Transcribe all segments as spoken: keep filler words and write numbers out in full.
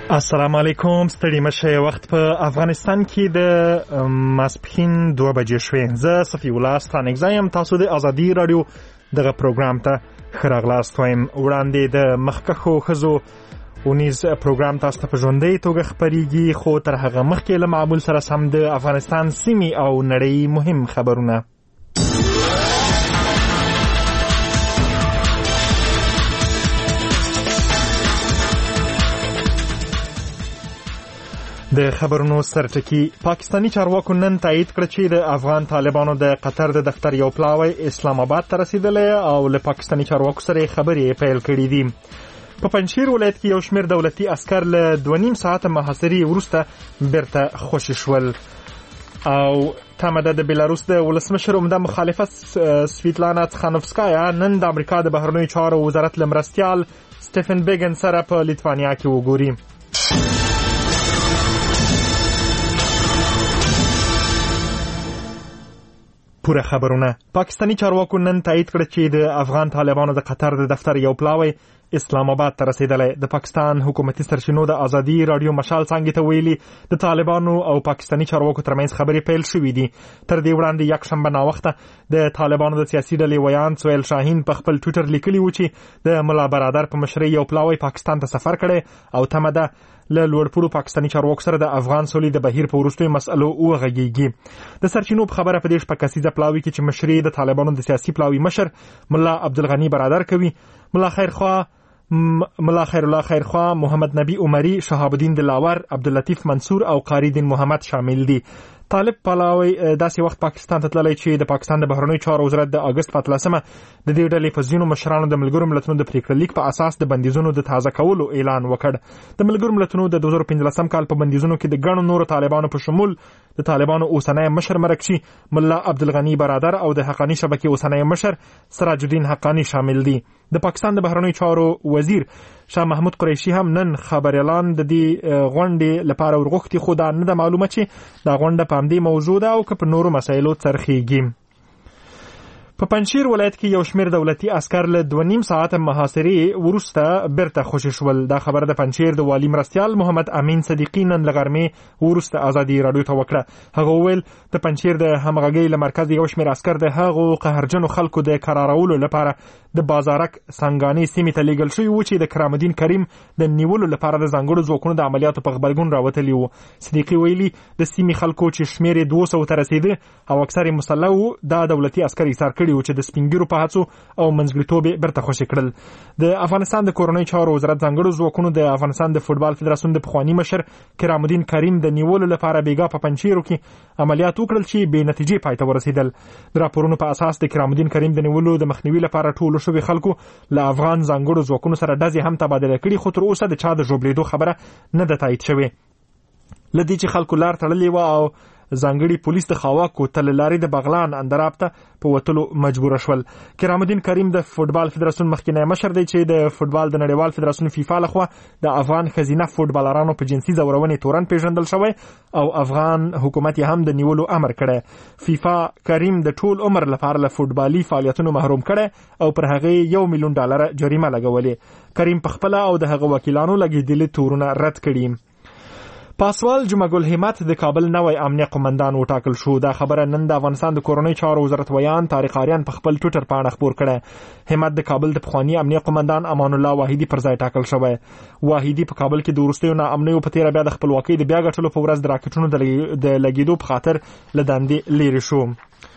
السلام علیکم. ستړي مشه. وخت په افغانستان کې د ماسپښین دوه بجې شوې. زه صفی الله ستانکزایم. تاسو د ازادي رادیو دغه پروګرام ته ښه راغلاست وایم. وړاندې د مخکښو ښځو اونیز پروګرام تاسو ته په ژوندۍ توګه خپرېږي، خو تر هغه مخکې له معمول سره سم د افغانستان سیمې او نړۍ مهم خبرونه. د خبرونو سرټکی. پاکستانی چارواکو نن تایید کړ چې د افغان طالبانو د قطر د دفتر یو پلاوی اسلام آباد ته رسیدلی او له پاکستانی چارواکو سره خبرې پیل کړې دي. په پنجشیر ولایت کې یو شمېر دولتي عسکر له دوه نیم ساعته محاصرې وروسته بیرته خوشي شول. او تمه ده د بیلاروس د ولسمشر عمده مخالفه سویتلانا تخانوفسکایا نن د امریکا د بهرنیو چارو وزارت له مرستیال سټیفن بیګن سره په لیتوانیا کې وګوري. پوره خبرونه. پاکستانی چارواکو نن تایید کړ چې د افغان طالبانو د قطر د دفتر یو پلاوی اسلام آباد ته رسیدلی. د پاکستان حکومتي سرچینو د ازادي رادیو مشال څانګې ته ویلي د طالبانو او پاکستانی چارواکو ترمنځ خبرې پیل شوې دي. تر دې وړاندې یکشنبه ناوخته د طالبانو د سیاسي ډلې ویان سویل شاهین په خپل ټویټر لیکلي و چې د ملا برادر په مشرۍ یو پلاوی پاکستان ته سفر کړی او تمه ده له لوړپوړو پاکستانی چارواکو سره د افغان سولې د بهیر په وروستیو مسألو وغږیږي. د سرچینو په خبره په دې شپه کسیزه پلاوي کې چې مشري د طالبانو د سیاسي پلاوي مشر ملا عبدالغنی برادر کوي، ملا خیرخوا ملا خیر الله خیرخوا، محمد نبی عمری، شهاب الدین دلاور، عبداللطیف منصور او قاری دین محمد شامل دي. طالب پلاوی داسې وخت پاکستان ته تللی چې د پاکستان د بهرنیو چارو وزارت د اگست په اتلسمه د دې ډلې په ځینو مشرانو د ملګرو ملتونو د پریکړه لیک په اساس د بندیزونو د تازه کولو اعلان وکړ. د ملګرو ملتونو د دوه زره پنځلسم کال په بندیزونو کې د ګڼو نورو طالبانو په شمول د طالبانو اوسنی مشر مرکشي ملا عبدالغنی برادر او د حقانی شبکې اوسنی مشر سراج الدین حقانی شامل دي. د پاکستان د بهرنیو چارو وزیر شاه محمود قریشي هم نن خبر اعلان د دې غونډې لپاره ورغوښتي، خو دا نه ده معلومه چې دا غونډه په همدې موضوع ده او که په نورو مسایلو څرخیږي. په پنجشیر ولایت کې یو شمېر دولتي عسکر له دوه نیم ساعته محاصرې وروسته بیرته خوشي شول. دا خبره د پنجشیر د والي مرستیال محمد امین صدیقي نن له غرمې وروسته ازادي راډیو ته وکړه. هغه وویل د پنجشیر د همغږۍ له مرکز یو شمېر عسکر د هغو قهرجنو خلکو د کرارولو لپاره د بازارک سنګاني سیمې ته لیږل شوي و چې د کرام الدین کریم د نیولو لپاره د ځانګړو ځواکونو د عملیاتو په غبرګون راوتلي وو. صدیقي ویلي د سیمې خلکو چې شمېر یې دوه سوو ته رسېده او اکثر یې مسلح وو، دا دولتي عسکر ایثار کړي و چې د سپینګیرو په هڅو او منځګړیتوب یې بیرته خوشي کړل. د افغانستان د کورنیو چارو وزارت ځانګړو ځواکونو د افغانستان د فوټبال فدراسیون د پخواني مشر کرام الدین کریم د نیولو لپاره بیګا په پنجشیرو کې عملیات وکړل چې بې نتیجې پای ته ورسېدل. د راپورونو په اساس د کرام الدین کریم د نیولو د مخنیوي لپاره ټولو شوي خلکو له افغان ځانګړو ځواکونو سره ډزې هم تبادله کړي، خو تر اوسه د چا د ژوبلېدو خبره نه ده تایید شوې. له دې چې خلکو لار تړلې وه او ځانګړي پولیس د خاواکو تل لارې د بغلان اندراب ته په وتلو مجبور شول. کرام الدین کریم د فوټبال فدراسیون مخکینی مشر دی چې د فوټبال د نړیوال فدراسیون فیفا لخوا د افغان ښځینه فوټبالرانو په جنسي ځورونې تورن پیژندل شوی او افغان حکومت یې هم د نیولو امر کړی. فیفا کریم د ټول عمر لپاره له فوټبالي فعالیتونو محروم کړی او پر هغې یو میلیون ډالره جریمه لګولې. کریم په خپله او د هغه وکیلانو لګېدلي تورونه رد کړي. پاسوال جمعه ګل همت د کابل نوی امنیه قومندان وټاکل شو. دا خبره نن د افغانستان د کورنیو چارو وزارت ویان طارق آریان په خپل ټویټر پاڼه خپور کړی. همت د کابل د پخواني امنیه قومندان امان الله واحدي پر ځای ټاکل شوی. واحدي په کابل کې د وروستیو ناامنیو په تیره بیا د خپلواکۍ د بیا ګټلو په ورځ د راکټونو د لګېدو په خاطر له دندې لیرې شو.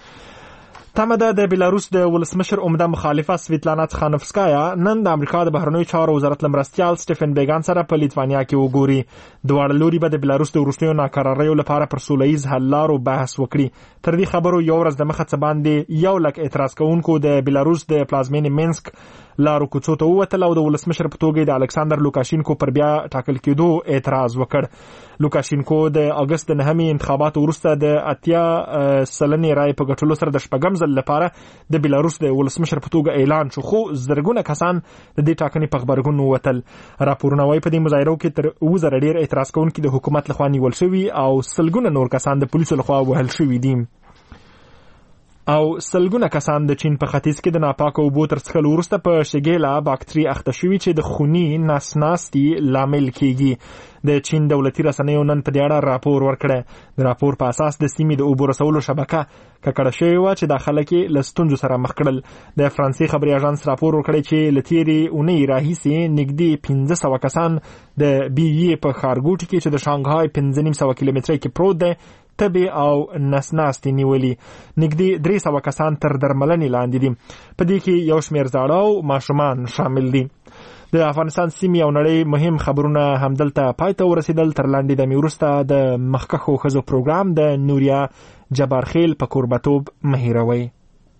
تمه ده د بیلاروس د ولسمشر عمده مخالفه سویتلانا تخانوفسکایا نن د امریکا د بهرنیو چارو وزارت له مرستیال سټیفن بیګن سره په لیتوانیا کې وګوري. دواړه لوري به د بیلاروس د وروستیو ناکراریو لپاره پر سوله ییز حل لارو بحث وکړي. تر دې خبرو یو ورځ د مخه څه باندې یو لک اعتراض کوونکو د بیلاروس د پلازمینې مینسک لارو کوڅو ته ووتل او د ولسمشر په توګه د الکساندر لوکاشینکو پر بیا ټاکل کېدو اعتراض وکړ. لوکاشینکو د اگست د نهمې انتخاباتو وروسته د اتیا سلنې رای په ګټلو سره د شپږم ځل لپاره د بیلاروس د ولسمشر په توګه اعلان شو، خو زرګونه کسان د دې ټاکنې په غبرګون ووتل. راپورونه وايي په دې مظاهرو کې تر اووه زره ډېر اعتراض کوونکي د حکومت لخوا نیول شوي او سلګونه نور کسان د پولیسو لخوا وهل شوي دي. او سلګونه کسان د چین په ختیځ کې د ناپاکو اوبو تر څښلو وروسته په شګیلا باکتری اخته شوي چې د خوني ناسناستي لامل کیږي. د چین دولتي رسنیو نن په دې اړه راپور ورکړی. د راپور په اساس د سیمې د اوبو رسولو شبکه ککړه شوې وه چې دا خلک یې له ستونزو سره مخ کړل. د فرانسې خبري اژانس راپور ورکړی چې له تېرې اونۍ راهیسې نږدې پنځه سوه کسان د بي یې په ښارګوټي کې چې د شانګهای پنځه نیم سوه کیلومترۍ کې پروت دی تبې او نسناستي نیولي. نږدې درې سوه کسان تر درملنې لاندې دي. په دې کې یو شمېر زاړه او ماشومان شامل دي. د افغانستان سیمې او نړۍ مهم خبرونه همدلته پای ته ورسېدل. تر لاندې دمې وروسته د مخکښو ښځو پروګرام د نوریا جبارخیل په کوربتوب مه هېروئ.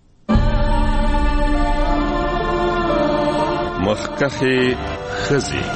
مخکښې ښځې